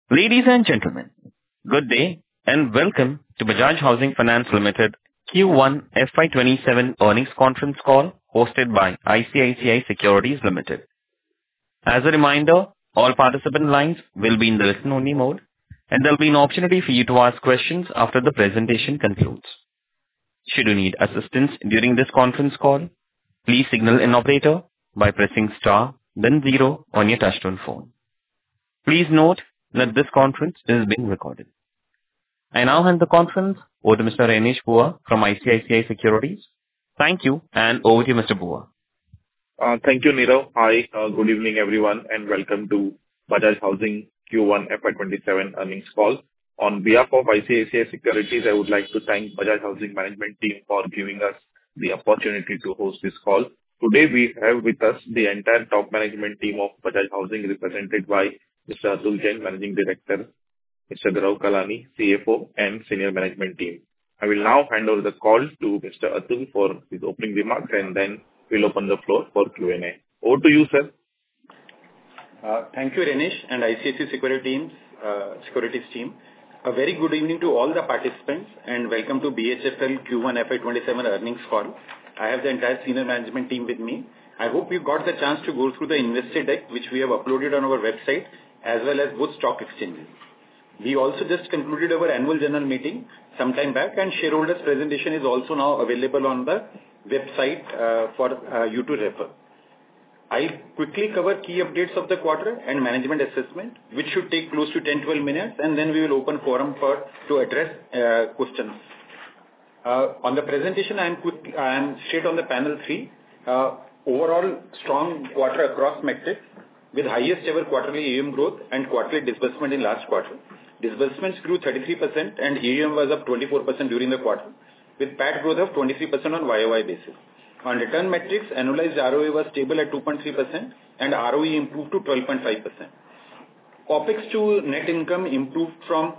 Ladies and gentlemen, good day and welcome to Bajaj Housing Finance Limited Q1 FY27 earnings conference call hosted by ICICI Securities Limited. As a reminder, all participant lines will be in the listen-only mode, and there will be an opportunity for you to ask questions after the presentation concludes. Should you need assistance during this conference call, please signal an operator by pressing star, then 0 on your touchtone phone. Please note that this conference is being recorded. I now hand the conference over to Mr. Renish Bhuva from ICICI Securities. Thank you, and over to you, Mr. Bhuva. Thank you, Nirav. Hi, good evening, everyone, and welcome to Bajaj Housing Q1 FY27 earnings call. On behalf of ICICI Securities, I would like to thank Bajaj Housing management team for giving us the opportunity to host this call. Today, we have with us the entire top management team of Bajaj Housing, represented by Mr. Atul Jain, Managing Director, Mr. Gaurav Kalani, CFO, and senior management team. I will now hand over the call to Mr. Atul for his opening remarks, and then we'll open the floor for Q&A. Over to you, sir. Thank you, Renish and ICICI Securities team. A very good evening to all the participants, and welcome to BHFL Q1 FY27 earnings call. I have the entire senior management team with me. I hope you got the chance to go through the investor deck, which we have uploaded on our website, as well as both stock exchanges. We also just concluded our annual general meeting some time back, and shareholders presentation is also now available on the website for you to refer. I'll quickly cover key updates of the quarter and management assessment, which should take close to 10-12 minutes, and then we will open forum to address questions. On the presentation, I am straight on the panel 3. Overall, strong quarter across metrics, with highest ever quarterly AUM growth and quarterly disbursement in last quarter. Disbursements grew 33% and AUM was up 24% during the quarter, with PAT growth of 23% on YOY basis. On return metrics, annualized ROA was stable at 2.3% and ROE improved to 12.5%. OPEX to net income improved from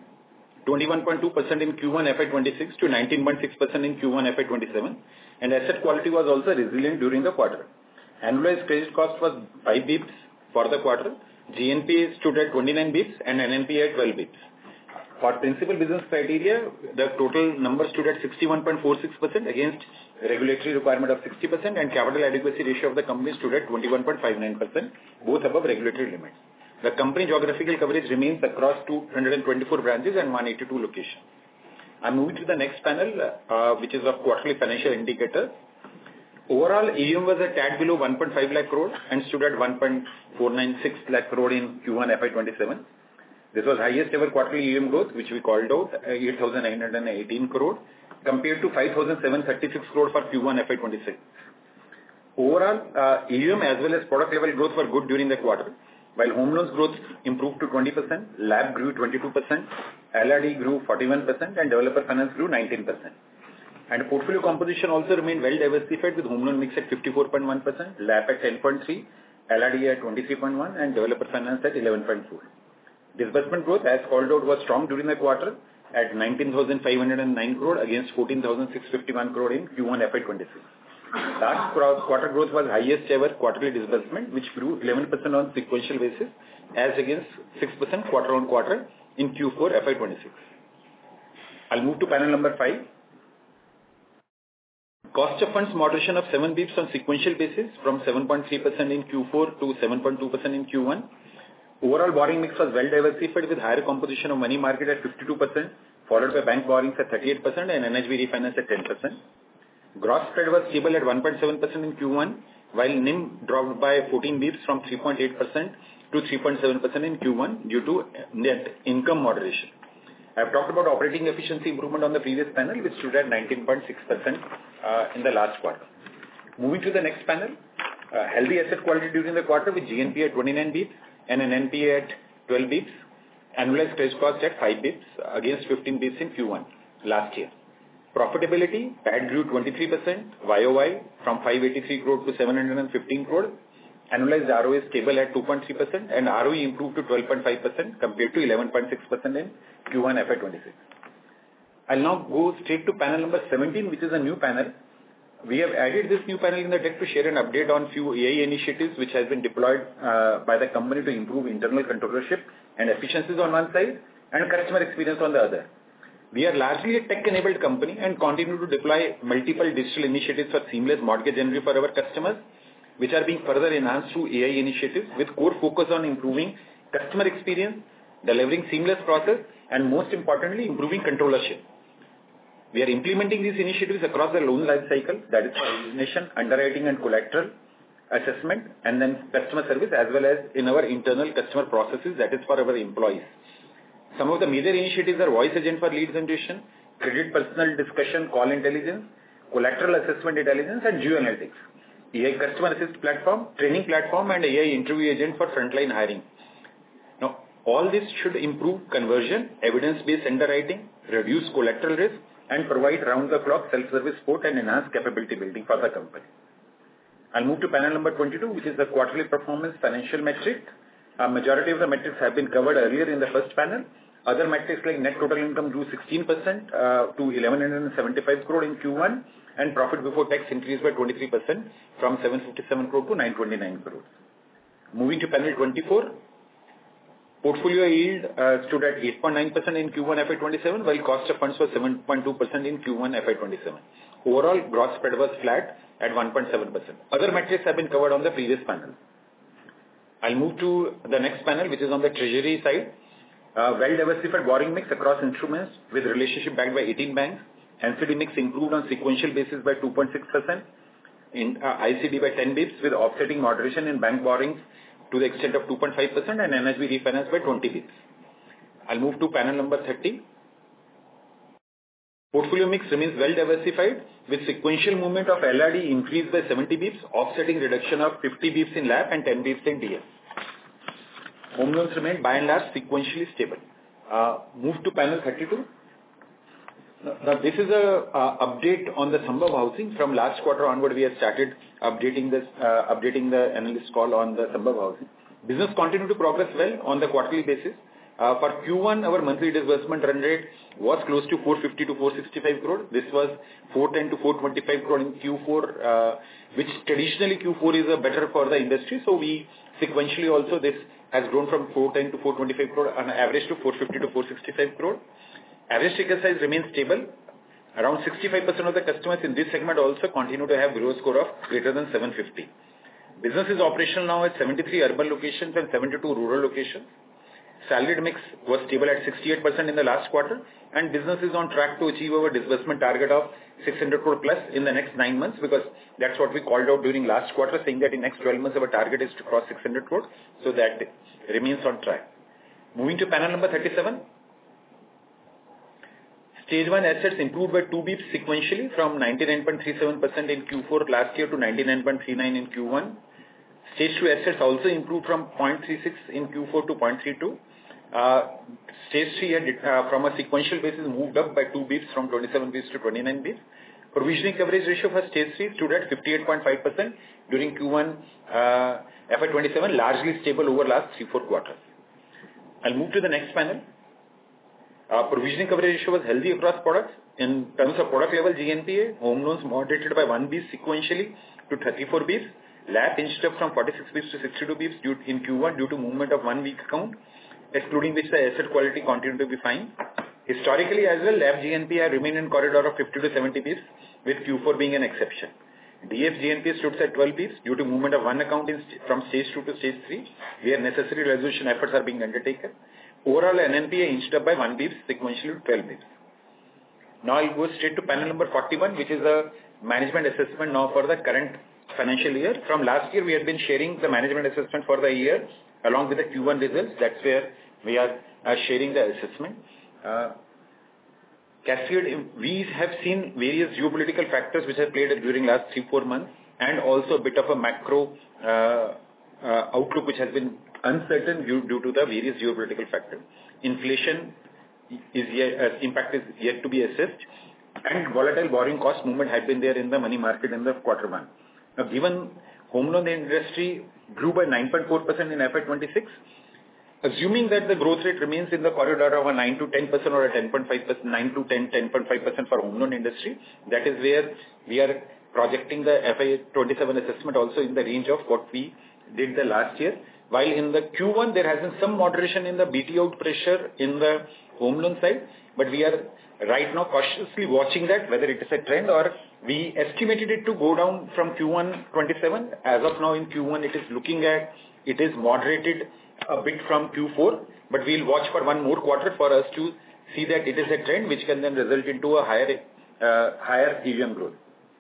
21.2% in Q1 FY26 to 19.6% in Q1 FY27, and asset quality was also resilient during the quarter. Annualized credit cost was 5 bips for the quarter. GNPA stood at 29 bips and NNPA at 12 bips. For principal business criteria, the total number stood at 61.46% against regulatory requirement of 60%, and capital adequacy ratio of the company stood at 21.59%, both above regulatory limits. The company geographical coverage remains across 224 branches and 182 locations. I'm moving to the next panel, which is of quarterly financial indicators. Overall, AUM was a tad below 1.5 lakh crore and stood at 1.496 lakh crore in Q1 FY27. This was highest ever quarterly AUM growth, which we called out, 8,918 crore, compared to 5,736 crore for Q1 FY26. Overall, AUM as well as product level growth were good during the quarter. While home loans growth improved to 20%, LAP grew 22%, LRD grew 41%, and developer finance grew 19%. And portfolio composition also remained well diversified, with home loan mix at 54.1%, LAP at 10.3%, LRD at 23.1%, and developer finance at 11.4%. Disbursement growth, as called out, was strong during the quarter at 19,509 crore against 14,651 crore in Q1 FY26. Last quarter growth was highest ever quarterly disbursement, which grew 11% on sequential basis, as against 6% quarter on quarter in Q4 FY26. I'll move to panel number 5. Cost of funds moderation of 7 bips on sequential basis from 7.3% in Q4 to 7.2% in Q1. Overall borrowing mix was well diversified, with higher composition of money market at 52%, followed by bank borrowings at 38% and NHB refinance at 10%. Gross spread was stable at 1.7% in Q1, while NIM dropped by 14 bips from 3.8% to 3.7% in Q1 due to net income moderation. I have talked about operating efficiency improvement on the previous panel, which stood at 19.6% in the last quarter. Moving to the next panel, healthy asset quality during the quarter, with GNPA at 29 bips and an NPA at 12 bips, annualized credit cost at 5 bips against 15 bips in Q1 last year. Profitability, PAT grew 23% YOY from 583 crore to 715 crore. Annualized ROA is stable at 2.3% and ROE improved to 12.5% compared to 11.6% in Q1 FY26. I'll now go straight to panel number 17, which is a new panel. We have added this new panel in the deck to share an update on few AI initiatives which has been deployed by the company to improve internal controllership and efficiencies on one side and customer experience on the other. We are largely a tech-enabled company and continue to deploy multiple digital initiatives for seamless mortgage entry for our customers, which are being further enhanced through AI initiatives with core focus on improving customer experience, delivering seamless process, and most importantly, improving controllership. We are implementing these initiatives across the loan life cycle, that is for origination, underwriting and collateral assessment, and then customer service, as well as in our internal customer processes, that is for our employees. Some of the major initiatives are voice agent for lead generation, credit personal discussion, call intelligence, collateral assessment intelligence, and geoanalytics, AI customer assist platform, training platform, and AI interview agent for frontline hiring. Now, all this should improve conversion, evidence-based underwriting, reduce collateral risk, and provide round-the-clock self-service support and enhance capability building for the company. I'll move to panel number 22, which is the quarterly performance financial metric. A majority of the metrics have been covered earlier in the first panel. Other metrics like net total income grew 16% to 1175 crore in Q1, and profit before tax increased by 23% from 757 crore to 929 crore. Moving to panel 24, portfolio yield stood at 8.9% in Q1 FY27, while cost of funds was 7.2% in Q1 FY27. Overall, gross spread was flat at 1.7%. Other metrics have been covered on the previous panel. I'll move to the next panel, which is on the treasury side. Well-diversified borrowing mix across instruments with relationship backed by 18 banks. NCD mix improved on sequential basis by 2.6%. In ICD by 10 basis with offsetting moderation in bank borrowings to the extent of 2.5% and NHB refinance by 20 basis. I'll move to panel number 30. Portfolio mix remains well diversified with sequential movement of LRD increased by 70 basis, offsetting reduction of 50 basis in LAP and 10 basis in DF. Home loans remain by and large sequentially stable. Move to panel 32. Now this is a update on the Sambhav Housing. From last quarter onward, we have started updating the analyst call on the Sambhav Housing. Business continued to progress well on the quarterly basis. For Q1, our monthly disbursement run rate was close to 450 to 465 crore. This was 410 to 425 crore in Q4, which traditionally Q4 is better for the industry. So we sequentially also this has grown from 410 to 425 crore on average to 450 to 465 crore. Average ticket size remains stable. Around 65% of the customers in this segment also continue to have gross score of greater than 750. Business is operational now at 73 urban locations and 72 rural locations. Salaried mix was stable at 68% in the last quarter, and business is on track to achieve our disbursement target of 600 crore plus in the next 9 months, because that's what we called out during last quarter, saying that in next 12 months our target is to cross 600 crore, so that remains on track. Moving to panel number 37. Stage 1 assets improved by 2 basis sequentially from 99.37% in Q4 last year to 99.39 in Q1. Stage 2 assets also improved from 0.36 in Q4 to 0.32. Stage 3 had, from a sequential basis, moved up by 2 basis from 27 basis to 29 basis. Provisioning coverage ratio for Stage 3 stood at 58.5% during Q1 FY27, largely stable over last 3-4 quarters. I'll move to the next panel. Provisioning coverage ratio was healthy across products. In terms of product level GNPA, home loans moderated by 1 basis sequentially to 34 basis. LAP inched up from 46 basis to 62 basis in Q1 due to movement of 1 week account, excluding which the asset quality continued to be fine. Historically as well, LAP GNPA remained in corridor of 50 to 70 basis, with Q4 being an exception. DF GNPA stood at 12 basis due to movement of one account from stage 2 to stage 3, where necessary resolution efforts are being undertaken. Overall, NNPA inched up by 1 basis sequentially to 12 basis. Now I'll go straight to panel number 41, which is a management assessment now for the current financial year. From last year, we had been sharing the management assessment for the year along with the Q1 results. That's where we are sharing the assessment. Cascade, we have seen various geopolitical factors which have played during last 3-4 months, and also a bit of a macro outlook which has been uncertain due to the various geopolitical factors. Inflation impact is yet to be assessed, and volatile borrowing cost movement had been there in the money market in the Q1. Now, given home loan industry grew by 9.4% in FY26, assuming that the growth rate remains in the corridor of a 9 to 10% or a 10.5%, 9 to 10, 10.5% for home loan industry, that is where we are projecting the FY27 assessment also in the range of what we did the last year. While in the Q1, there has been some moderation in the BT out pressure in the home loan side, but we are right now cautiously watching that, whether it is a trend or we estimated it to go down from Q1 27. As of now in Q1, it is moderated a bit from Q4, but we'll watch for one more quarter for us to see that it is a trend which can then result into a higher AUM growth.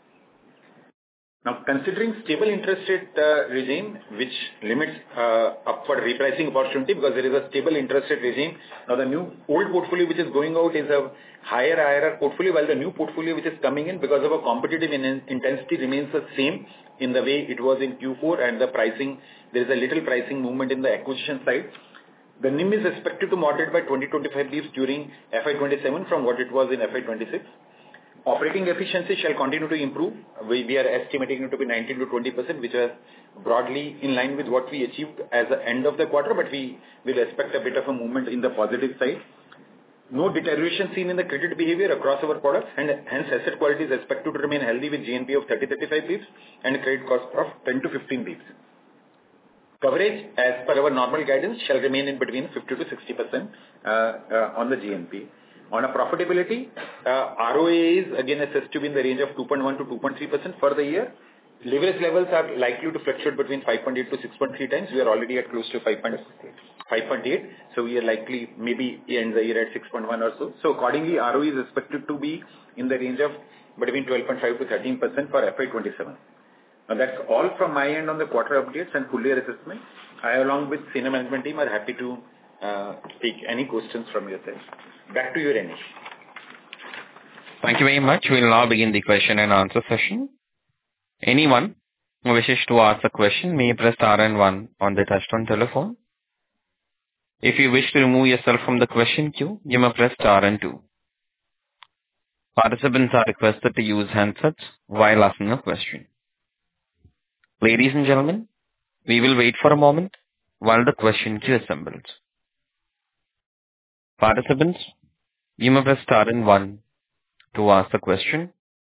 Now, considering stable interest rate regime, which limits upward repricing opportunity because there is a stable interest rate regime. Now, the old portfolio which is going out is a higher IRR portfolio, while the new portfolio which is coming in because of a competitive intensity remains the same in the way it was in Q4 and the pricing, there is a little pricing movement in the acquisition side. The NIM is expected to moderate by 20-25 bps during FY27 from what it was in FY26. Operating efficiency shall continue to improve. We are estimating it to be 19-20%, which is broadly in line with what we achieved as the end of the quarter, but we will expect a bit of a movement in the positive side. No deterioration seen in the credit behavior across our products, and hence asset quality is expected to remain healthy with GNP of 30-35 bps and credit cost of 10-15 bps. Coverage, as per our normal guidance, shall remain in between 50-60% on the GNP. On a profitability, ROA is again assessed to be in the range of 2.1 to 2.3% for the year. Leverage levels are likely to fluctuate between 5.8 to 6.3 times. We are already at close to 5.8. So we are likely maybe end the year at 6.1 or so. So accordingly, ROE is expected to be in the range of between 12.5 to 13% for FY27. Now that's all from my end on the quarter updates and full year assessment. I, along with senior management team, are happy to take any questions from your side. Back to you, Renish. Thank you very much. We'll now begin the question and answer session. Anyone who wishes to ask a question may press star and one on the touchtone telephone. If you wish to remove yourself from the question queue, you may press star and two. Participants are requested to use handsets while asking a question. Ladies and gentlemen, we will wait for a moment while the question queue assembles. Participants, you may press star and one to ask the question.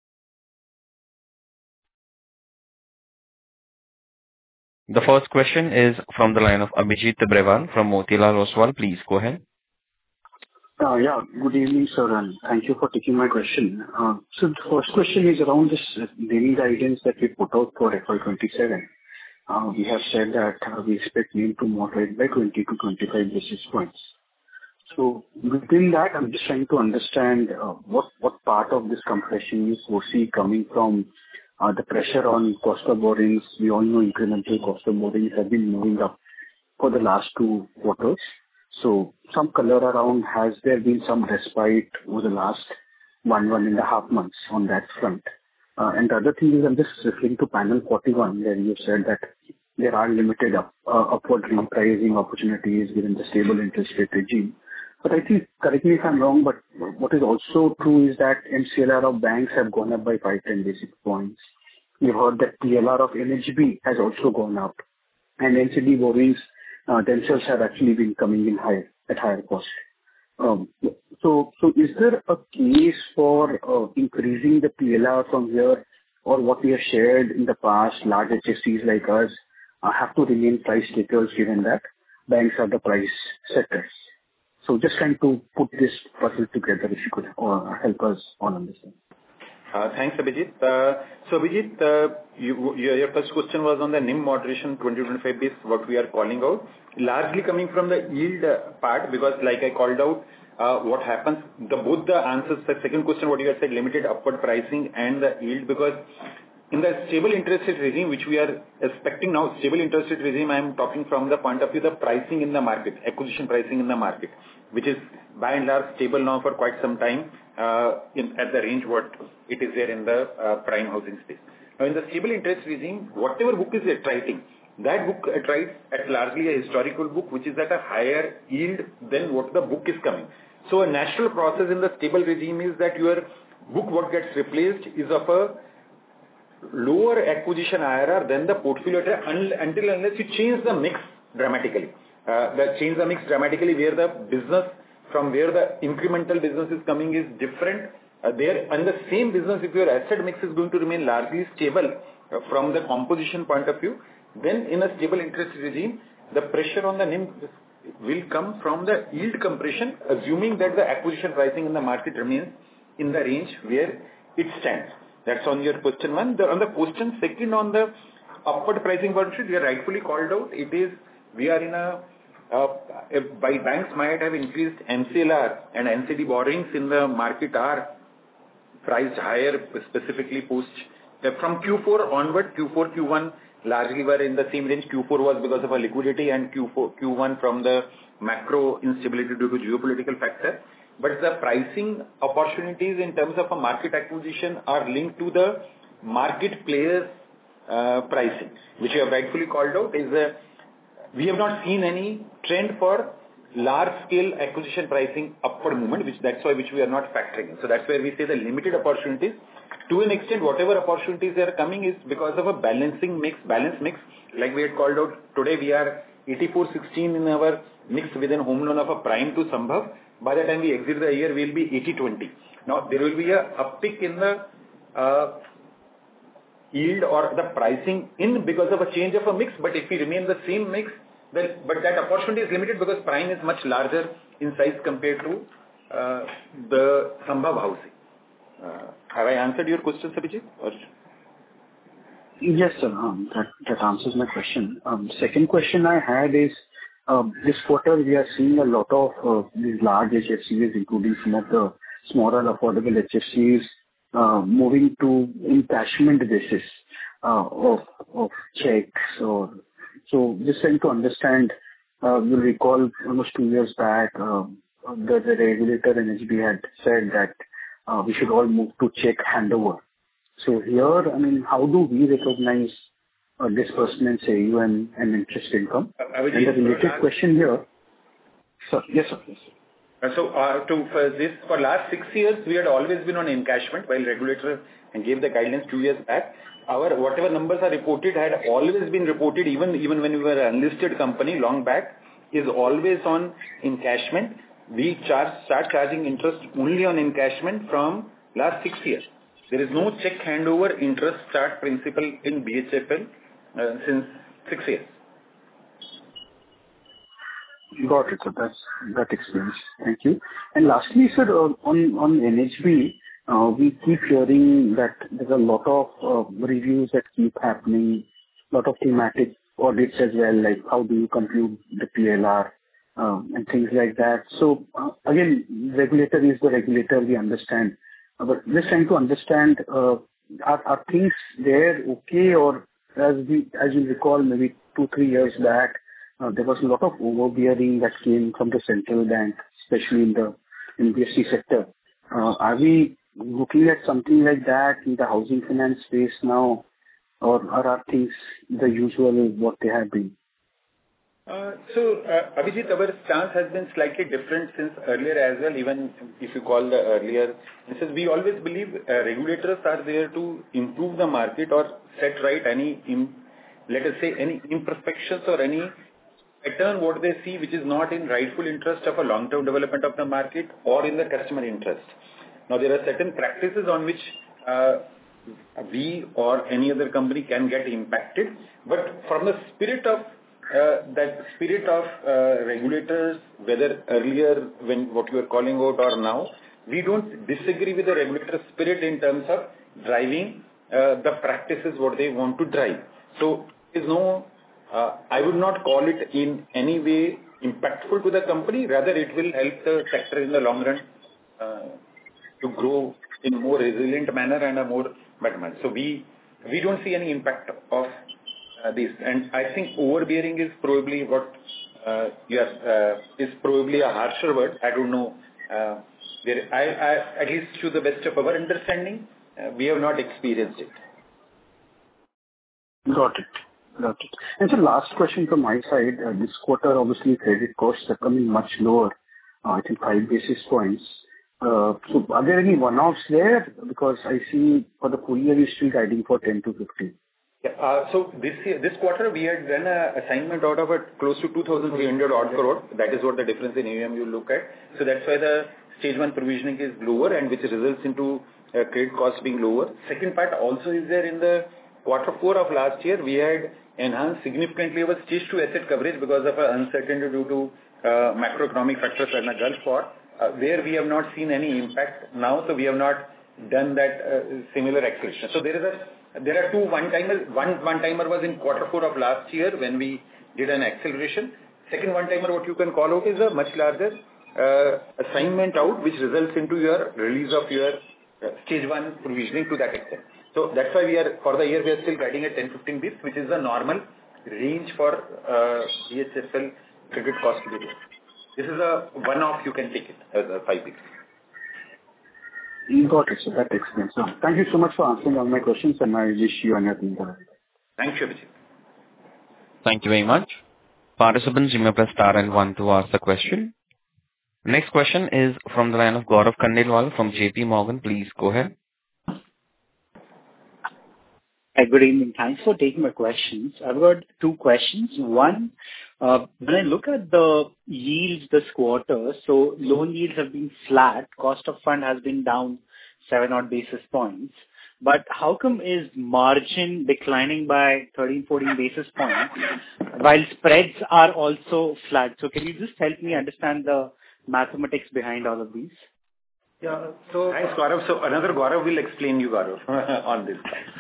The first question is from the line of Abhijit Tibrewal from Motilal Oswal. Please go ahead. Yeah, good evening, sir, and thank you for taking my question. So the first question is around this NIM guidance that we put out for FY27. We have said that we expect NIM to moderate by 20 to 25 basis points. So within that, I'm just trying to understand what part of this compression you foresee coming from the pressure on cost of borrowings. We all know incremental cost of borrowings have been moving up for the last 2 quarters. So some color around, has there been some respite over the last 1.5 months on that front? And the other thing is, I'm just referring to panel 41, where you said that there are limited upward repricing opportunities within the stable interest rate regime. But I think, correct me if I'm wrong, but what is also true is that MCLR of banks have gone up by 5-10 basis points. We heard that PLR of NHB has also gone up, and NCD borrowings themselves have actually been coming in at higher cost. So is there a case for increasing the PLR from here, or what we have shared in the past, large HFCs like us have to remain price takers given that banks are the price setters? So just trying to put this puzzle together, if you could help us all understand. Thanks, Abhijit. So Abhijit, your first question was on the NIM moderation, 20-25 basis, what we are calling out, largely coming from the yield part, because like I called out, what happens, both the answers, the second question, what you had said, limited upward pricing and the yield, because in the stable interest rate regime, which we are expecting now, stable interest rate regime, I am talking from the point of view of the pricing in the market, acquisition pricing in the market, which is by and large stable now for quite some time at the range what it is there in the prime housing space. Now, in the stable interest regime, whatever book is attriting, that book attracts at largely a historical book, which is at a higher yield than what the book is coming. So a natural process in the stable regime is that your book, what gets replaced, is of a lower acquisition IRR than the portfolio until unless you change the mix dramatically. Change the mix dramatically where the business from where the incremental business is coming is different there on the same business, if your asset mix is going to remain largely stable from the composition point of view, then in a stable interest regime, the pressure on the NIM will come from the yield compression, assuming that the acquisition pricing in the market remains in the range where it stands. That's on your question one. On the question second, on the upward pricing policy, we are rightfully called out. We are in a by banks might have increased MCLR and NCD borrowings in the market are priced higher, specifically post from Q4 onward. Q4, Q1 largely were in the same range. Q4 was because of a liquidity and Q1 from the macro instability due to geopolitical factor. But the pricing opportunities in terms of a market acquisition are linked to the market players' pricing, which you have rightfully called out. We have not seen any trend for large-scale acquisition pricing upward movement, that's why we are not factoring in. So that's where we say the limited opportunities. To an extent, whatever opportunities are coming is because of a balance mix. Like we had called out today, we are 84-16 in our mix within home loan of a prime to Sambhav. By the time we exit the year, we'll be 80-20. Now, there will be a uptick in the yield or the pricing in because of a change of a mix. But if we remain the same mix, but that opportunity is limited because prime is much larger in size compared to the Sambhav housing. Have I answered your question, Abhijit? Or? Yes, sir. That answers my question. Second question I had is, this quarter we are seeing a lot of these large HFCs, including some of the smaller affordable HFCs, moving to encashment basis of checks. So just trying to understand, you'll recall almost 2 years back, the regulator NHB had said that we should all move to check handover. So here, I mean, how do we recognize disbursements, AUM and interest income? And the related question here. Sir, yes, sir. So for last 6 years, we had always been on encashment while regulator and gave the guidance 2 years back. Our whatever numbers are reported had always been reported, even when we were an unlisted company long back, is always on encashment. We start charging interest only on encashment from last 6 years. There is no check handover interest start principle in BHFL since 6 years. Got it, sir. That explains. Thank you. And lastly, sir, on NHB, we keep hearing that there's a lot of reviews that keep happening, lot of thematic audits as well, like how do you compute the PLR and things like that. So again, regulator is the regulator, we understand. But just trying to understand, are things there okay, or as you recall, maybe 2-3 years back, there was a lot of overbearing that came from the central bank, especially in the NBFC sector. Are we looking at something like that in the housing finance space now, or are things the usual what they have been? Abhijit, our stance has been slightly different since earlier as well, even if you call the earlier. Since we always believe regulators are there to improve the market or set right any, let us say, any imperfections or any pattern what they see which is not in rightful interest of a long-term development of the market or in the customer interest. Now, there are certain practices on which we or any other company can get impacted, but from the spirit of regulators, whether earlier when what you are calling out or now, we don't disagree with the regulator's spirit in terms of driving the practices what they want to drive. So there is no, I would not call it in any way impactful to the company. Rather, it will help the sector in the long run to grow in a more resilient manner and a more better manner. So we don't see any impact of this, and I think overbearing is probably what is probably a harsher word. I don't know. At least to the best of our understanding, we have not experienced it. Got it. And so last question from my side. This quarter, obviously, credit costs are coming much lower. I think 5 basis points. So are there any one-offs there? Because I see for the full year, you're still guiding for 10 to 15. Yeah. So this quarter, we had done an assignment out of close to 2,300 odd crore. That is what the difference in AUM you look at. So that's why the stage 1 provisioning is lower and which results into credit cost being lower. Second part also is there in the quarter 4 of last year, we had enhanced significantly our stage 2 asset coverage because of uncertainty due to macroeconomic factors in the Gulf War, where we have not seen any impact now, so we have not done that similar acceleration. So there are two one-timers. One one-timer was in quarter 4 of last year when we did an acceleration. Second one-timer, what you can call out, is a much larger assignment out, which results into your release of your stage 1 provisioning to that extent. So that's why for the year, we are still guiding at 10-15 bps, which is the normal range for BHFL credit cost to be there. This is a one-off, you can take it as a 5 bps. Got it, so that explains. So thank you so much for answering all my questions, and I wish you and your team well. Thank you, Abhijit. Thank you very much. Participants, you may press star and 1 to ask the question. Next question is from the line of Gaurav Khandelwal from JP Morgan. Please go ahead. Hi, good evening. Thanks for taking my questions. I've got 2 questions. One, when I look at the yields this quarter, so loan yields have been flat, cost of fund has been down 7 odd basis points. But how come is margin declining by 13-14 basis points while spreads are also flat? So can you just help me understand the mathematics behind all of these? Yeah. So thanks, Gaurav. So another Gaurav will explain you, Gaurav, on this.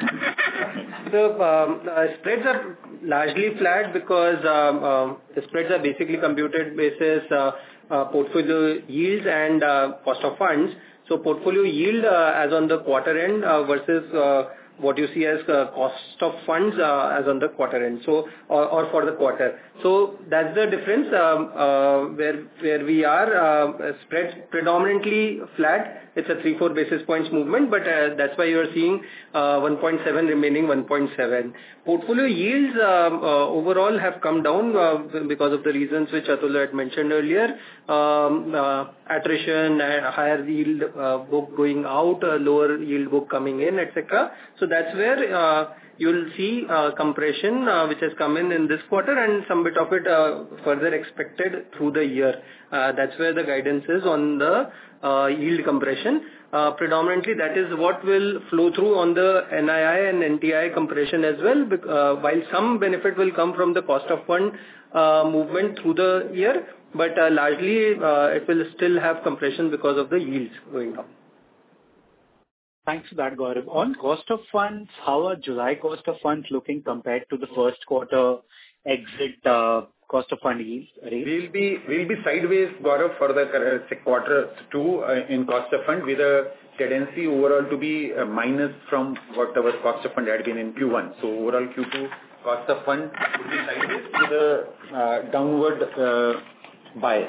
So spreads are largely flat because the spreads are basically computed basis portfolio yields and cost of funds. So portfolio yield as on the quarter end versus what you see as cost of funds as on the quarter end, so or for the quarter. So that's the difference where we are spreads predominantly flat. It's a 3-4 basis points movement, but that's why you are seeing 1.7 remaining 1.7. Portfolio yields overall have come down because of the reasons which Atul had mentioned earlier. Attrition, higher yield book going out, lower yield book coming in, etc. So that's where you'll see compression which has come in this quarter, and some bit of it further expected through the year. That's where the guidance is on the yield compression. Predominantly, that is what will flow through on the NII and NTI compression as well, while some benefit will come from the cost of fund movement through the year, but largely it will still have compression because of the yields going down. Thanks for that, Gaurav. On cost of funds, how are July cost of funds looking compared to the first quarter exit cost of fund yields? We'll be sideways, Gaurav, for the quarter 2 in cost of fund, with a tendency overall to be minus from what our cost of fund had been in Q1. So overall Q2 cost of fund will be sideways with a downward bias.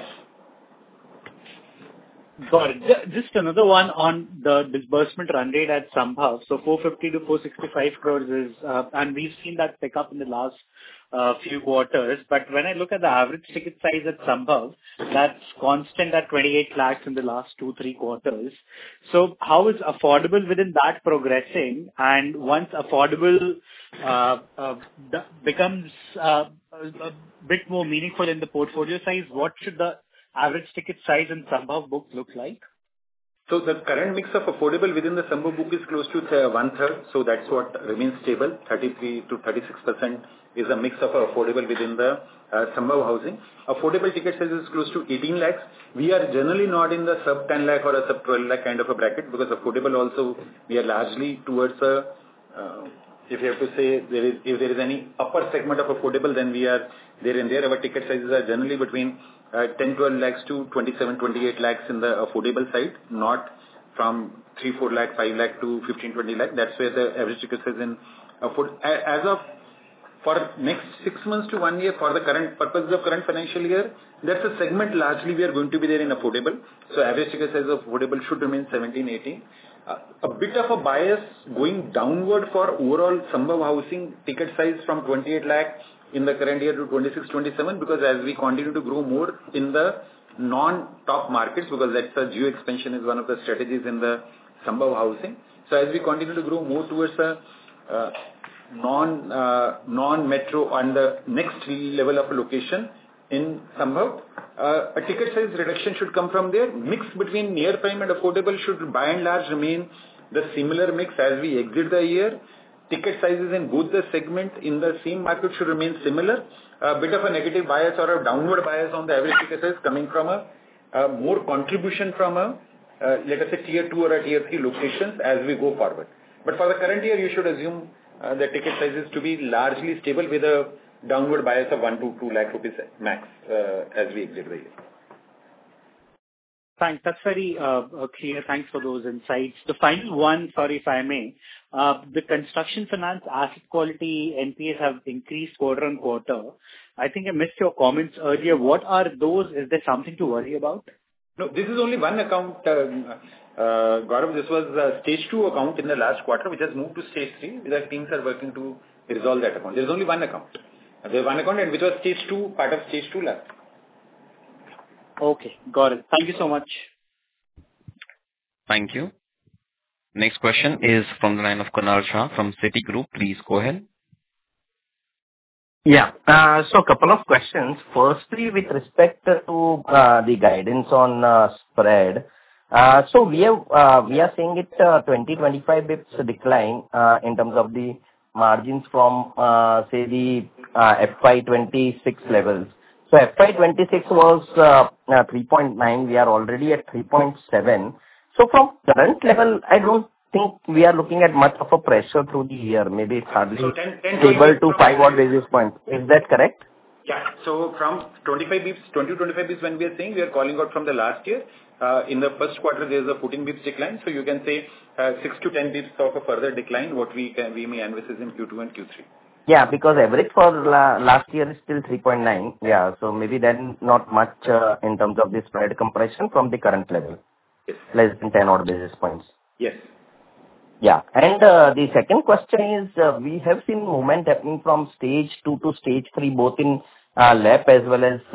Got it. Just another one on the disbursement run rate at Sambhav. So 450 to 465 crores is, and we've seen that pick up in the last few quarters. But when I look at the average ticket size at Sambhav, that's constant at 28 lakhs in the last 2-3 quarters. So how is affordable within that progressing? And once affordable becomes a bit more meaningful in the portfolio size, what should the average ticket size in Sambhav book look like? So the current mix of affordable within the Sambhav book is close to 1/3. So that's what remains stable. 33 to 36% is a mix of affordable within the Sambhav housing. Affordable ticket size is close to 18 lakhs. We are generally not in the sub 10 lakh or a sub 12 lakh kind of a bracket, because affordable also we are largely towards if you have to say if there is any upper segment of affordable, then we are there and there. Our ticket sizes are generally between 10-12 lakhs to 27-28 lakhs in the affordable side, not from 3-4 lakh, 5 lakh to 15-20 lakh. That's where the average ticket size in afford. As of for next 6 months to 1 year, for the current purposes of current financial year, that's a segment largely we are going to be there in affordable. So average ticket size of affordable should remain 17-18. A bit of a bias going downward for overall Sambhav housing ticket size from 28 lakh in the current year to 26-27, because as we continue to grow more in the non-top markets, because that's a geo expansion is one of the strategies in the Sambhav housing. So as we continue to grow more towards a non-metro on the next level of location, in Sambhav. A ticket size reduction should come from there. Mix between near prime and affordable should by and large remain the similar mix as we exit the year. Ticket sizes in both the segment in the same market should remain similar. A bit of a negative bias or a downward bias on the average ticket size coming from a more contribution from let us say tier 2 or a tier 3 locations as we go forward. But for the current year, you should assume the ticket sizes to be largely stable with a downward bias of 1 to 2 lakh rupees max as we exit the year. Thanks. That's very clear. Thanks for those insights. The final one, sorry if I may, the construction finance asset quality NPAs have increased quarter on quarter. I think I missed your comments earlier. What are those? Is there something to worry about? No, this is only one account, Gaurav. This was a stage 2 account in the last quarter, which has moved to stage 3. The teams are working to resolve that account. There is only one account. There is one account and which was stage 2, part of stage 2 last. Okay, got it. Thank you so much. Thank you. Next question is from the line of Kunal Shah from Citigroup. Please go ahead. Yeah. So a couple of questions. Firstly, with respect to the guidance on spread, so we are seeing it 20-25 bits decline in terms of the margins from say the FY26 levels. So FY26 was 3.9. We are already at 3.7. So from current level, I don't think we are looking at much of a pressure through the year. Maybe it's hardly stable to 5 odd basis points. Is that correct? Yeah. So from 25 bips, 20-25 bips when we are saying, we are calling out from the last year. In the first quarter, there is a 14 bips decline. So you can say 6 to 10 bips of a further decline, what we may envisage in Q2 and Q3. Yeah, because average for last year is still 3.9. Yeah, so maybe then not much in terms of the spread compression from the current level. Yes. Less than 10 odd basis points. Yes. Yeah. And the second question is, we have seen movement happening from stage 2 to stage 3, both in LAP as well as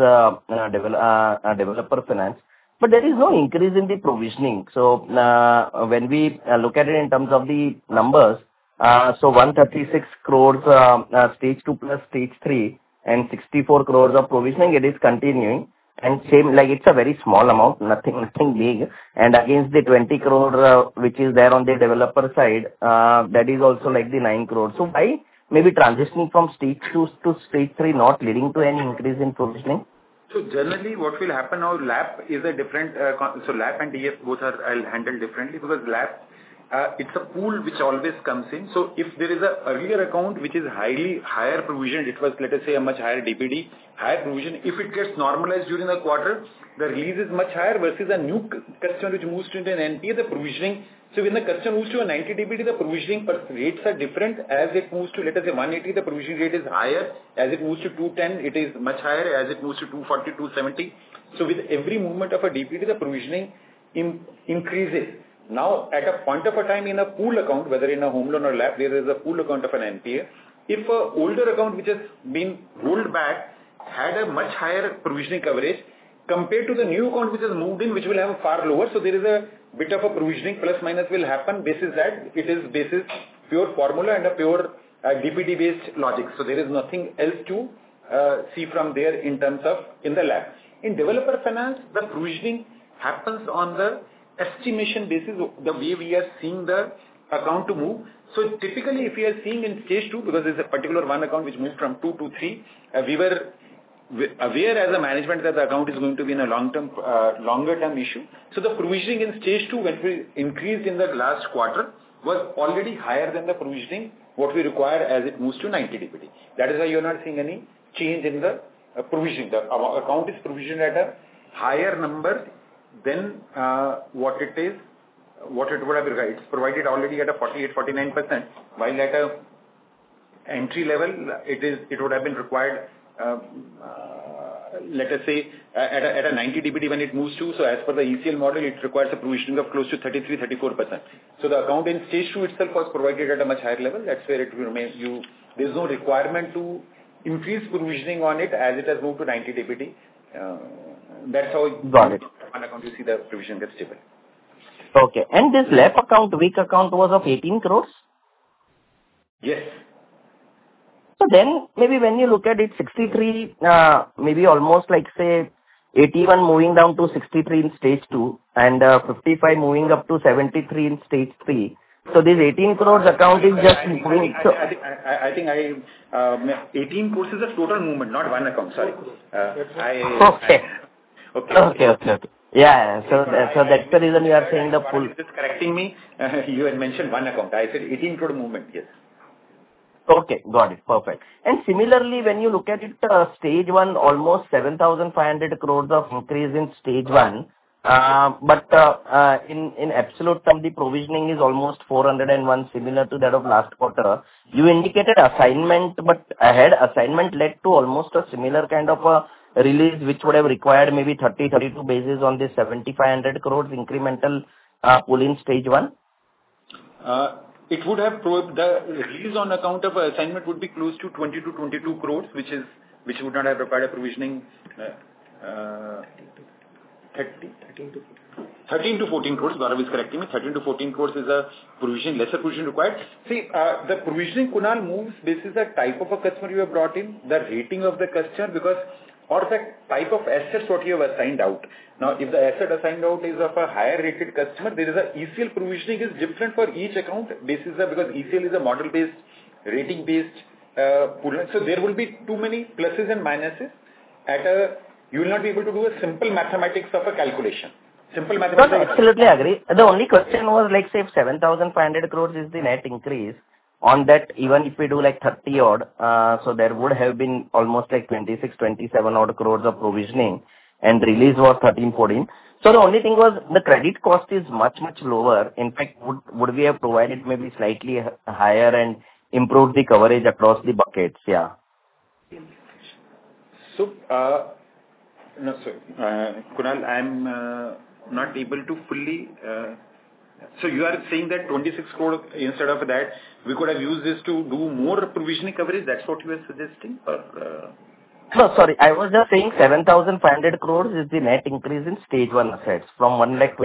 developer finance. But there is no increase in the provisioning. So when we look at it in terms of the numbers, so 136 crores stage 2 plus stage 3 and 64 crores of provisioning, it is continuing. And same, like it's a very small amount, nothing big. And against the 20 crore which is there on the developer side, that is also like the 9 crores. So why maybe transitioning from stage 2 to stage 3 not leading to any increase in provisioning? So generally what will happen now, LAP is a different, so LAP and DF both are I'll handle differently because LAP, it's a pool which always comes in. So if there is a earlier account which is higher provision, it was let us say a much higher DPD, higher provision. If it gets normalized during the quarter, the release is much higher versus a new customer which moves to an NPA, the provisioning. So when the customer moves to a 90 DPD, the provisioning rates are different. As it moves to let us say 180, the provisioning rate is higher. As it moves to 210, it is much higher. As it moves to 240, 270. So with every movement of a DPD, the provisioning increases. Now, at a point of a time in a pool account, whether in a home loan or LAP, there is a pool account of an NPA. If a older account which has been rolled back had a much higher provisioning coverage compared to the new account which has moved in, which will have a far lower. So there is a bit of a provisioning plus minus will happen basis that it is basis pure formula and a pure DPD based logic. So there is nothing else to see from there in terms of in the LAP. In developer finance, the provisioning happens on the estimation basis, the way we are seeing the account to move. So typically if we are seeing in stage 2, because there is a particular one account which moved from 2 to 3, we were aware as a management that the account is going to be in a longer term issue. So the provisioning in stage 2 when we increased in the last quarter was already higher than the provisioning what we require as it moves to 90 DPD. That is why you are not seeing any change in the provisioning. The account is provisioned at a higher number than what it would have been. It's provided already at a 48-49%, while at a entry level it would have been required let us say at a 90 DPD when it moves to. So as per the ECL model, it requires a provisioning of close to 33-34%. So the account in stage 2 itself was provided at a much higher level. That's where it will remain. There's no requirement to increase provisioning on it as it has moved to 90 DPD. That's how got it. On account you see the provision gets stable. Okay. And this LAP account, weak account was of 18 crores? Yes. So then maybe when you look at it, 63, maybe almost like say 81 moving down to 63 in stage 2 and 55 moving up to 73 in stage 3. So this 18 crores account is just moving. So I think 18 crores is a total movement, not one account. Sorry. Okay. Yeah. So that's the reason you are saying the full. Just correcting me. You had mentioned one account. I said 18 crore movement. Yes. Okay, got it. Perfect. And similarly, when you look at it, stage 1, almost 7,500 crores of increase in stage 1. But in absolute term, the provisioning is almost 401, similar to that of last quarter. You indicated assignment, but assignment led to almost a similar kind of a release, which would have required maybe 32 basis on the 7,500 crores incremental pull in stage 1. It would have the release on account of assignment would be close to 20 to 22 crores, which would not have required a provisioning. 13 to 14 crores. Gaurav is correcting me. 13 to 14 crores is a provision, lesser provision required. See, the provisioning, Kunal, moves basis the type of a customer you have brought in, the rating of the customer, or the type of assets what you have assigned out. Now, if the asset assigned out is of a higher rated customer, there is a ECL provisioning is different for each account basis because ECL is a model based, rating based pool. So there will be too many pluses and minuses. You will not be able to do a simple mathematics of a calculation. Simple mathematics. No, absolutely agree. The only question was like say if 7,500 crores is the net increase. On that, even if we do like 30 odd, so there would have been almost like 26, 27 odd crores of provisioning and release was 13, 14. So the only thing was the credit cost is much, much lower. In fact, would we have provided maybe slightly higher and improved the coverage across the buckets? Yeah. So, no, sir. Kunal, I'm not able to fully... So you are saying that 26 crore instead of that, we could have used this to do more provisioning coverage? That's what you are suggesting? Or, No, sorry. I was just saying 7,500 crores is the net increase in stage 1 assets from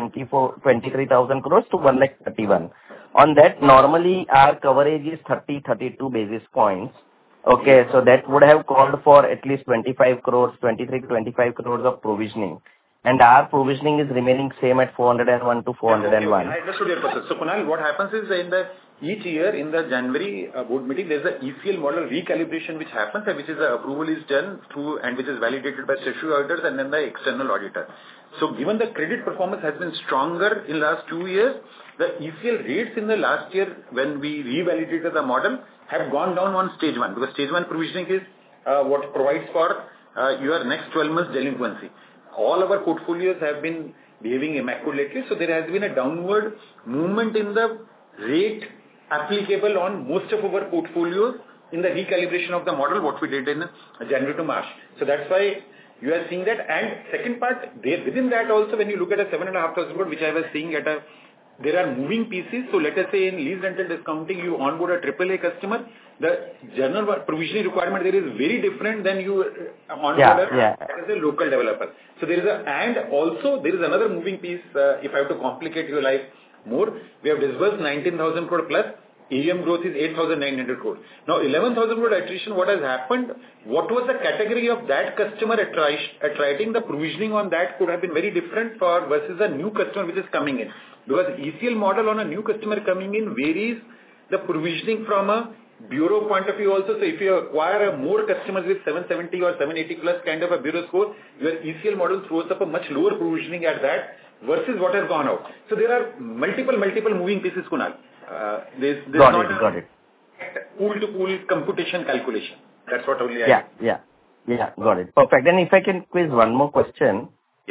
1,23,000 crores to 1,31,000. On that, normally our coverage is 32 basis points. Okay, so that would have called for at least 25 crores, 23 to 25 crores of provisioning. And our provisioning is remaining same at 401 to 401. Okay. I understood your process. So, Kunal, what happens is each year in the January board meeting, there's a ECL model recalibration which happens, and which is the approval is done through and which is validated by statutory auditors and then the external auditor. So, given the credit performance has been stronger in last 2 years, the ECL rates in the last year when we revalidated the model have gone down on stage 1 because stage 1 provisioning is what provides for your next 12 months delinquency. All our portfolios have been behaving immaculately, so there has been a downward movement in the rate applicable on most of our portfolios in the recalibration of the model, what we did in January to March. So that's why you are seeing that. And second part, within that also, when you look at a 7,500 crore, which I was seeing there are moving pieces. So let us say in lease rental discounting, you onboard a AAA customer, the general provisioning requirement there is very different than you onboard as a local developer. So there is and also there is another moving piece. If I have to complicate your life more, we have disbursed 19,000 crore plus. AUM growth is 8,900 crore. Now 11,000 crore attrition, what has happened? What was the category of that customer attriting? The provisioning on that could have been very different versus a new customer which is coming in. Because ECL model on a new customer coming in varies the provisioning from a bureau point of view also. So if you acquire more customers with 770 or 780 plus kind of a bureau score, your ECL model throws up a much lower provisioning at that versus what has gone out. So there are multiple moving pieces, Kunal. There's Got it. Pool-to-pool computation calculation. That's what only Yeah, got it. Perfect. And if I can quiz one more question.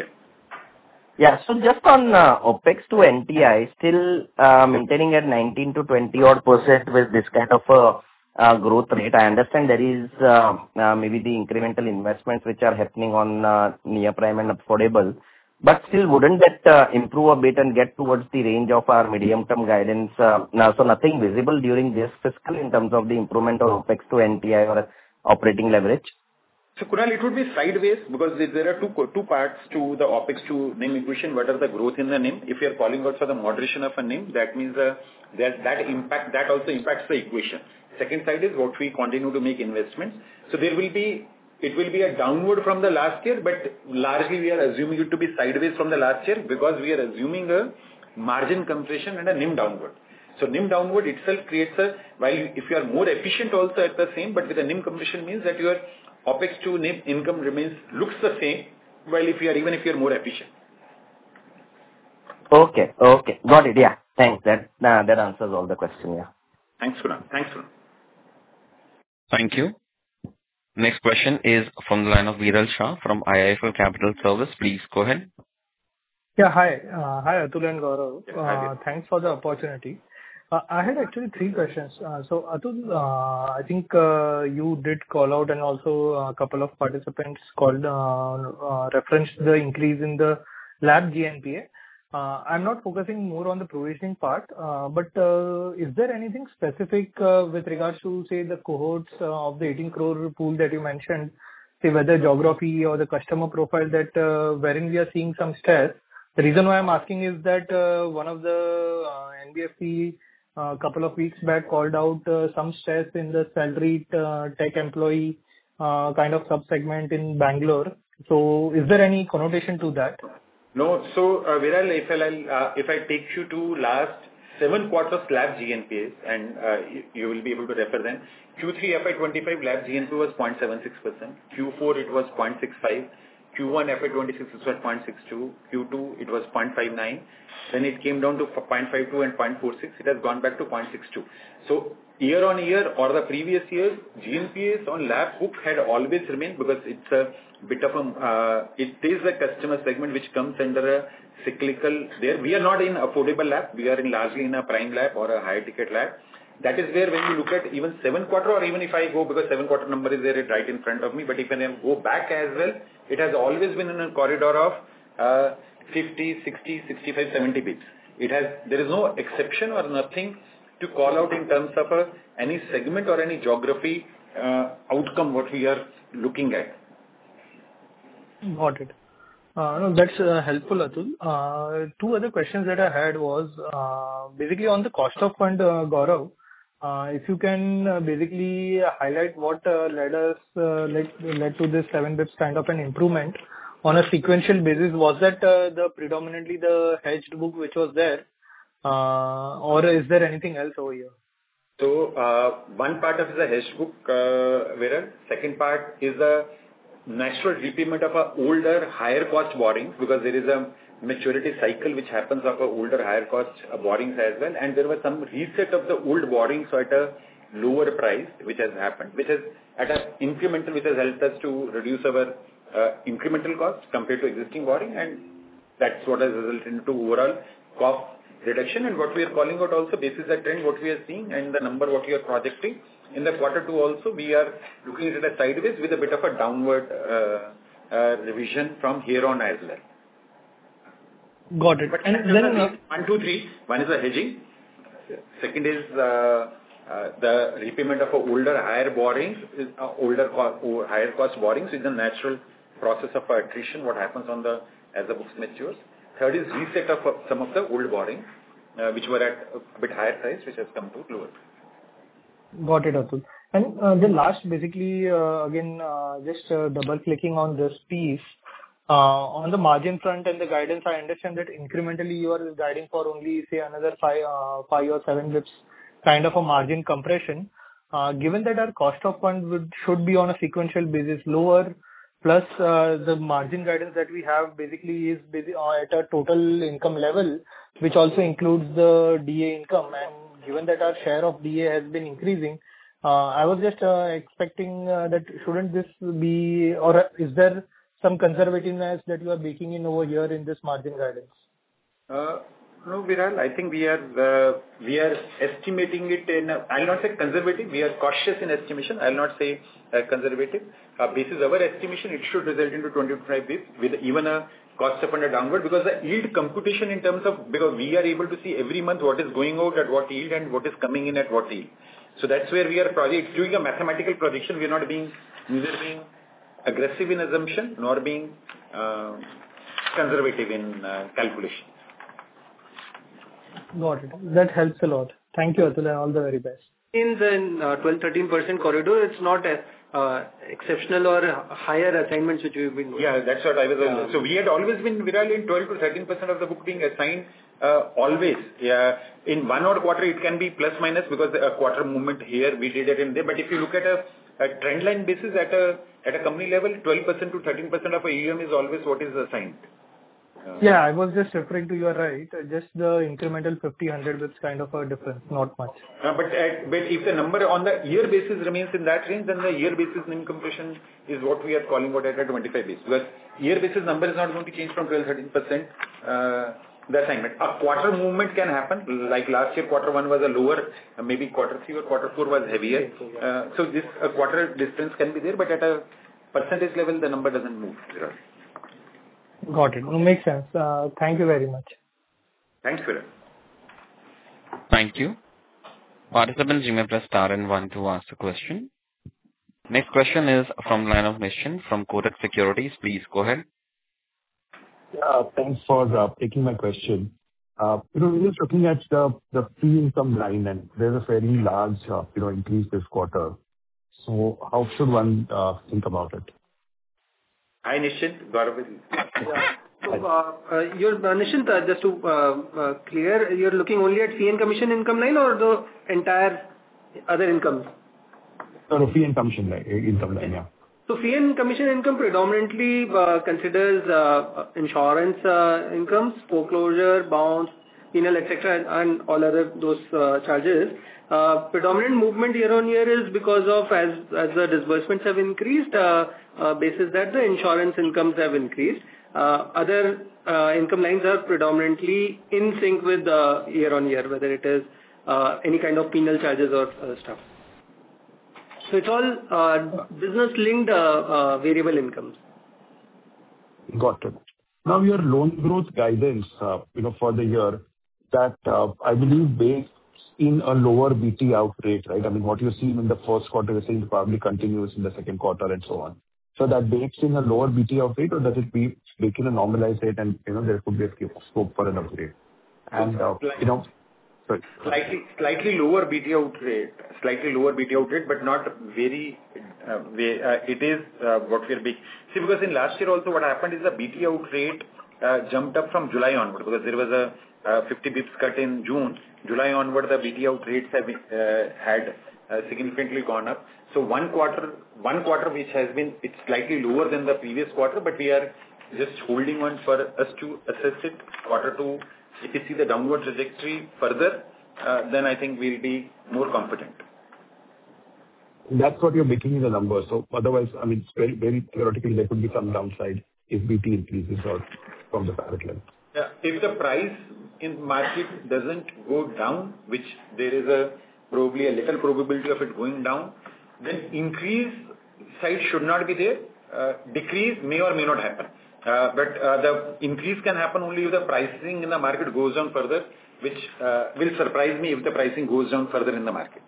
Yeah, so just on OPEX to NTI, still maintaining at 19 to 20 odd % with this kind of a growth rate. I understand there is maybe the incremental investments which are happening on near prime and affordable. But still, wouldn't that improve a bit and get towards the range of our medium-term guidance? Now, so nothing visible during this fiscal in terms of the improvement of OPEX to NTI or operating leverage? So, Kunal, it would be sideways because there are two parts to the OPEX to NIM equation. What are the growth in the NIM? If you are calling out for the moderation of a NIM, that means that also impacts the equation. Second side is what we continue to make investments. So it will be a downward from the last year, but largely we are assuming it to be sideways from the last year because we are assuming a margin compression and a NIM downward. So NIM downward itself creates while if you are more efficient also at the same, but with a NIM compression means that your OPEX to NIM income looks the same, while if you are more efficient. Okay. Got it. Yeah. Thanks. That answers all the questions. Yeah. Thanks, Kunal. Thank you. Next question is from the line of Viral Shah from IIFL Capital Service. Please go ahead. Yeah, hi. Hi, Atul and Gaurav. Hi. Thanks for the opportunity. I had actually 3 questions. So, Atul, I think you did call out, and also a couple of participants referenced the increase in the LAP GNPA. I'm not focusing more on the provisioning part, but is there anything specific with regards to, say, the cohorts of the 18 crore pool that you mentioned, say, whether geography or the customer profile that wherein we are seeing some stress? The reason why I'm asking is that one of the NBFC couple of weeks back called out some stress in the salaried tech employee kind of sub-segment in Bangalore. So is there any connotation to that? No. So, Viral, if I take you to last 7 quarters LAP GNPAs, and you will be able to refer them. Q3 FY25 LAP GNPA was 0.76%. Q4 it was 0.65%. Q1 FY26 it was 0.62%. Q2 it was 0.59%. Then it came down to 0.52 and 0.46. It has gone back to 0.62. So year on year or the previous year, GNPAs on LAP book had always remained because it's a bit of it is a customer segment which comes under a cyclical. There we are not in affordable LAP. We are largely in a prime LAP or a higher ticket LAP. That is where when you look at even 7 quarter or even if I go, because 7 quarter number is there right in front of me, but if I go back as well, it has always been in a corridor of 50, 60, 65, 70 bits. There is no exception or nothing to call out in terms of any segment or any geography outcome what we are looking at. Got it. No, that's helpful, Atul. 2 other questions that I had was basically on the cost of fund, Gaurav. If you can basically highlight what led to this 7 bits kind of an improvement on a sequential basis. Was that predominantly the hedged book which was there, or is there anything else over here? So one part of the hedged book, Viral. Second part is the natural repayment of older higher cost borrowings because there is a maturity cycle which happens of older higher cost borrowings as well, and there was some reset of the old borrowings at a lower price which has happened, which is at an incremental, which has helped us to reduce our incremental cost compared to existing borrowing, and that's what has resulted into overall cost reduction. And what we are calling out also basis the trend what we are seeing and the number what we are projecting in the quarter 2 also we are looking at it sideways with a bit of a downward revision from here on as well. Got it. But and then 1, 2, 3. One is the hedging. Second is the repayment of older higher borrowings, higher cost borrowings is the natural process of attrition. What happens as the books matures. Third is reset of some of the old borrowings which were at a bit higher price, which has come to lower. Got it, Atul. And the last, basically, again, just double clicking on this piece. On the margin front and the guidance, I understand that incrementally you are guiding for only, say, another 5 or 7 bits kind of a margin compression. Given that our cost of fund should be on a sequential basis lower, plus the margin guidance that we have basically is at a total income level, which also includes the DA income. And given that our share of DA has been increasing, I was just expecting that shouldn't this be, or is there some conservativeness that you are baking in over here in this margin guidance? No, Viral, I think we are estimating it in, I'll not say conservative, we are cautious in estimation. I'll not say conservative. Basis our estimation, it should result into 25 bits with even a cost of fund downward because the yield computation in terms of, because we are able to see every month what is going out at what yield and what is coming in at what yield. So that's where we are doing a mathematical projection. We are not neither being aggressive in assumption nor being conservative in calculation. Got it. That helps a lot. Thank you, Atul, and all the very best. in 12-13% corridor. It's not exceptional or higher assignments which we've been doing. Yeah, that's what I was. So we had always been viral in 12-13% of the book being assigned. Always. Yeah. In one odd quarter, it can be plus minus because a quarter movement here, we did it in there. But if you look at a trend line basis at a company level, 12% to 13% of AUM is always what is assigned. Yeah, I was just referring to, you are right, just the incremental 50-100 bits kind of a difference, not much. But if the number on the year basis remains in that range, then the year basis NIM compression is what we are calling out at a 25 basis. Because year basis number is not going to change from 12-13%. The assignment. A quarter movement can happen. Like last year, quarter one was a lower, maybe quarter three or quarter four was heavier. So this quarter distance can be there, but at a percentage level, the number doesn't move. Got it. Makes sense. Thank you very much. Thanks, Viral. Thank you. Participants, you may press star and one to ask a question. Next question is from line of Nischint from Kotak Securities. Please go ahead. Thanks for taking my question. We're just looking at the fee income line, and there's a fairly large increase this quarter. So how should one think about it? Hi, Nischint. Gaurav. Nischint, just to clear, you're looking only at fee and commission income line or the entire other income? No, fee and commission income line, yeah. So fee and commission income predominantly considers insurance incomes, foreclosure, bounce, penal, etc., and all other those charges. Predominant movement year on year is because of as the disbursements have increased, basis that the insurance incomes have increased. Other income lines are predominantly in sync with year on year, whether it is any kind of penal charges or other stuff. So it's all business-linked variable incomes. Got it. Now your loan growth guidance, for the year, that I believe based in a lower BT out rate, right? I mean, what you're seeing in the first quarter, you're saying probably continues in the second quarter and so on. So that bakes in a lower BT out rate, or does it bake in a normalized rate and there could be a scope for an upgrade? And sorry. Slightly lower BT out rate, but not very. It is what we are big. See, because in last year also what happened is the BT out rate jumped up from July onward because there was a 50 bips cut in June. July onward, the BT out rates have had significantly gone up. So one quarter which has been, it's slightly lower than the previous quarter, but we are just holding on for us to assess it. Quarter two, if you see the downward trajectory further, then I think we'll be more confident. That's what you're making in the numbers. So otherwise, I mean, very, very theoretically, there could be some downside if BT increases or from the parent level. Yeah. If the price in market doesn't go down, which there is probably a little probability of it going down, then increase side should not be there. Decrease may or may not happen. But the increase can happen only if the pricing in the market goes down further, which will surprise me if the pricing goes down further in the market.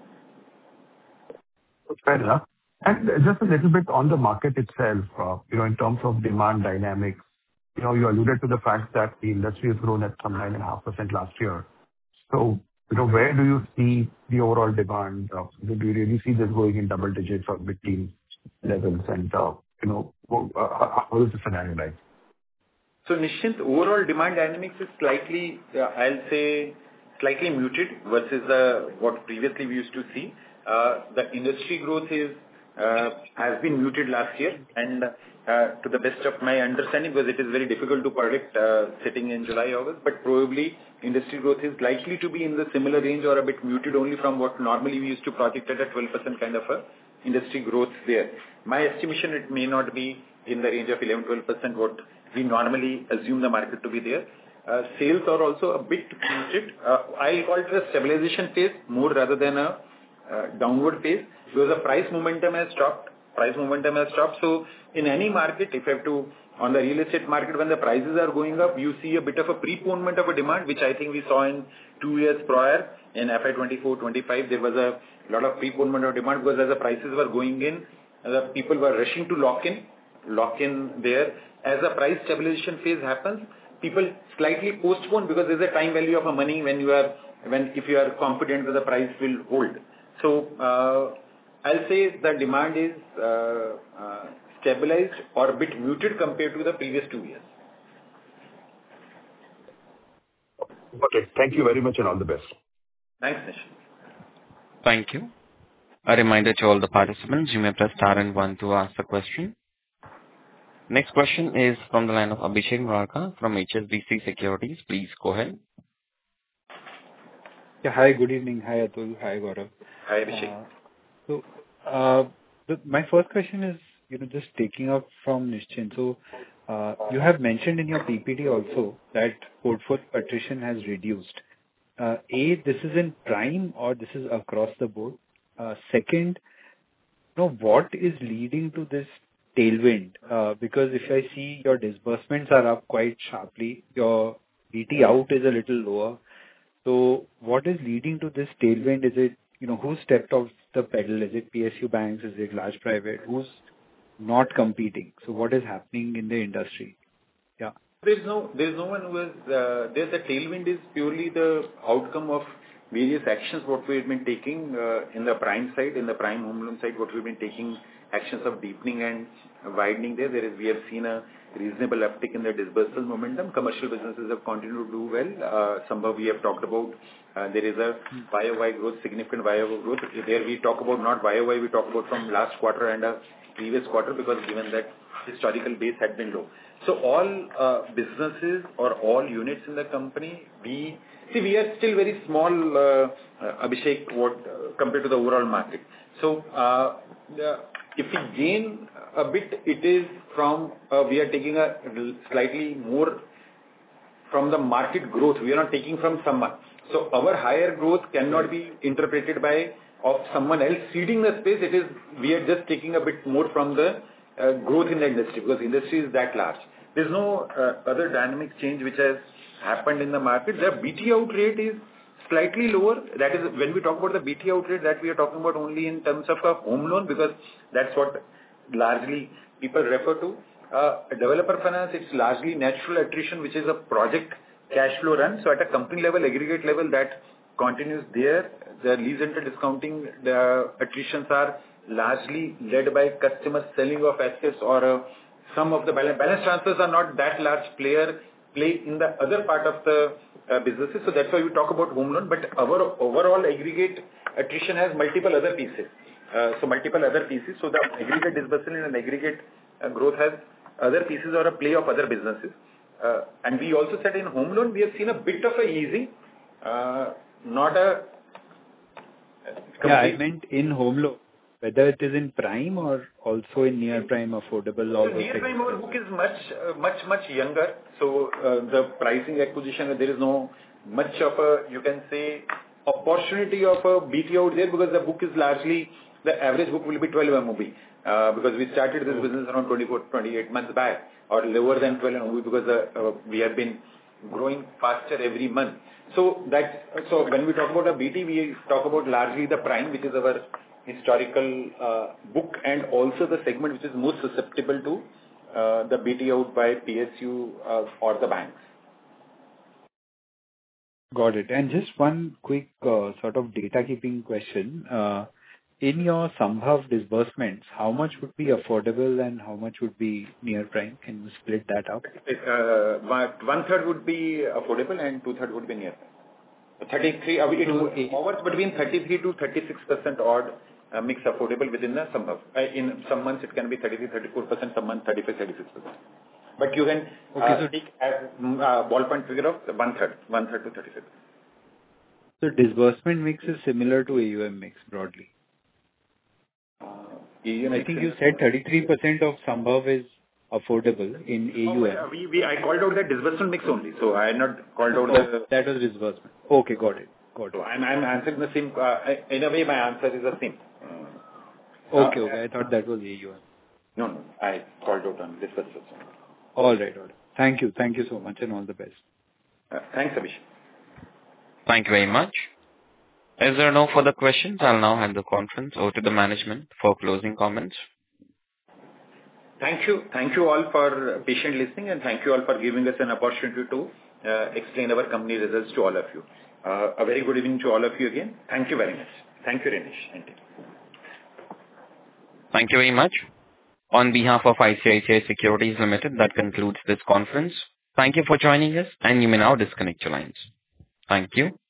Fair enough. And just a little bit on the market itself, in terms of demand dynamics, you alluded to the fact that the industry has grown at some 9.5% last year. So, where do you see the overall demand? Do you really see this going in double digits or mid-teen levels? And, how is the scenario like? So, Nischint, overall demand dynamics is slightly, I'll say, slightly muted versus what previously we used to see. The industry growth has been muted last year, and to the best of my understanding, because it is very difficult to predict sitting in July, August, but probably industry growth is likely to be in the similar range or a bit muted only from what normally we used to project at a 12% kind of a industry growth there. My estimation, it may not be in the range of 11-12% what we normally assume the market to be there. Sales are also a bit muted. I call it a stabilization phase more rather than a downward phase, because the price momentum has stopped. So in any market, if you have to, on the real estate market, when the prices are going up, you see a bit of a preponement of a demand, which I think we saw in 2 years prior. In FY 24-25, there was a lot of preponement of demand because as the prices were going in, the people were rushing to lock in there. As the price stabilization phase happens, people slightly postpone because there's a time value of a money if you are confident that the price will hold. So I'll say the demand is stabilized or a bit muted compared to the previous 2 years. Okay. Thank you very much and all the best. Thanks, Nish. Thank you. A reminder to all the participants, you may press star and one to ask the question. Next question is from the line of Abhishek Murarka from HSBC Securities. Please go ahead. Yeah. Hi, good evening. Hi, Atul. Hi, Gaurav. Hi, Abhishek. My first question is, just taking up from Nischint. So, you have mentioned in your PPT also that portfolio attrition has reduced. This is in prime or this is across the board? Second, what is leading to this tailwind? Because if I see your disbursements are up quite sharply, your BT out is a little lower. So what is leading to this tailwind? Is it, who stepped off the pedal? Is it PSU banks? Is it large private? Who's not competing? So what is happening in the industry? Yeah. There's no one who is there. The tailwind is purely the outcome of various actions what we've been taking in the prime side, in the prime home loan side, what we've been taking actions of deepening and widening there. We have seen a reasonable uptick in the disbursal momentum. Commercial businesses have continued to do well. Somehow we have talked about there is a YOY growth, significant YOY growth. There we talk about not YOY, we talk about from last quarter and a previous quarter, because given that historical base had been low. So all businesses or all units in the company, we are still very small, Abhishek, compared to the overall market. So if we gain a bit, it is from we are taking a slightly more from the market growth. We are not taking from someone. So our higher growth cannot be interpreted of someone else ceding the space. We are just taking a bit more from the growth in the industry, because the industry is that large. There's no other dynamic change which has happened in the market. The BT out rate is slightly lower. That is, when we talk about the BT out rate, that we are talking about only in terms of a home loan, because that's what largely people refer to. Developer finance, it's largely natural attrition, which is a project cash flow run. So at a company level, aggregate level, that continues there. The lease rental discounting, the attritions are largely led by customers selling of assets or some of the balance transfers are not that large play in the other part of the businesses. So that's why we talk about home loan. But our overall aggregate attrition has multiple other pieces. So the aggregate disbursement and aggregate growth has other pieces or a play of other businesses. And we also said in home loan, we have seen a bit of a easing, not a complete. Yeah, I meant in home loan, whether it is in prime or also in near prime affordable. So near prime, our book is much younger. So the pricing acquisition, there is no much of a, you can say, opportunity of a BT out there, because the book is largely, the average book will be 12 MOB. Because we started this business around 28 months back, or lower than 12 MOB, because we have been growing faster every month. So when we talk about a BT, we talk about largely the prime, which is our historical book, and also the segment which is most susceptible to the BT out by PSU or the banks. Got it. And just one quick sort of data keeping question. In your Sambhav disbursements, how much would be affordable and how much would be near prime? Can you split that up? 1/3 would be affordable and 2/3 would be near prime. 33, it hovers between 33 to 36% odd mix affordable within the Sambhav. In some months it can be 33-34%, some months 35-36%. But you can take as ballpoint figure of 1/3 to 36%. So disbursement mix is similar to AUM mix broadly. I think you said 33% of Sambhav is affordable in AUM. I called out the disbursement mix only, so I had not called out that was disbursement. Okay, got it. So I'm answering the same. In a way, my answer is the same. Okay. I thought that was AUM. No. I called out on disbursement. All right. Thank you so much, and all the best. Thanks, Abhishek. Thank you very much. As there are no further questions, I'll now hand the conference over to the management for closing comments. Thank you all for patient listening, and thank you all for giving us an opportunity to explain our company results to all of you. A very good evening to all of you again. Thank you very much. Thank you, Renish. Thank you. Thank you very much. On behalf of ICICI Securities Limited, that concludes this conference. Thank you for joining us, and you may now disconnect your lines. Thank you.